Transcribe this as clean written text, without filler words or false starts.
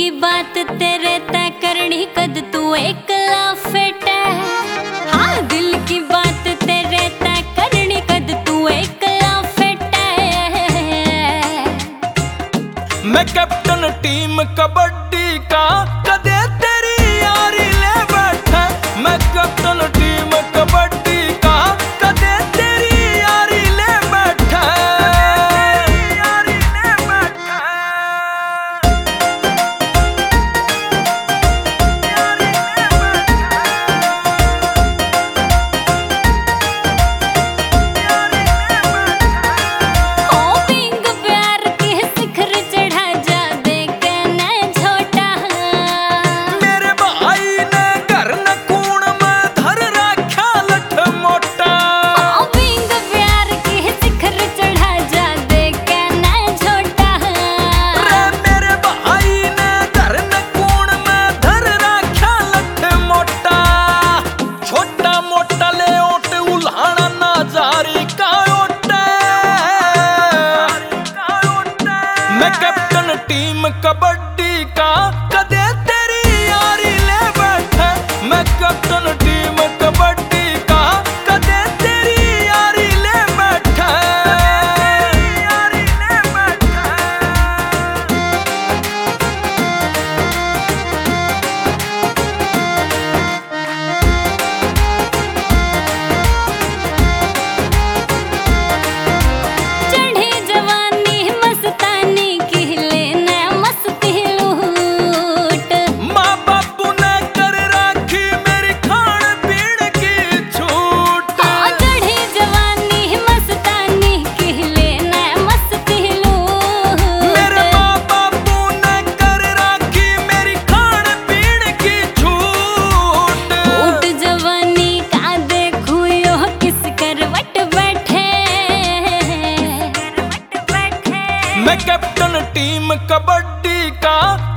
की बात तेरे तय करनी कद तू एकला फिट है। हाँ दिल की बात तेरे तय करनी कद तू एकला फिट है। मैं कैप्टन टीम कबड्डी का कदे तेरी यारी ले बैठा। मैं कैप्टन टीम कबड्डी का कदे तेरी यारी ले बैठा। मैं कैप्टन टीम कबड्डी का कदे तेरी यारी ले बैठा। मैं कैप्टन टीम कबड्डी का कदे तेरी यारी ले बैठा। मैं कैप्टन टीम कबड्डी का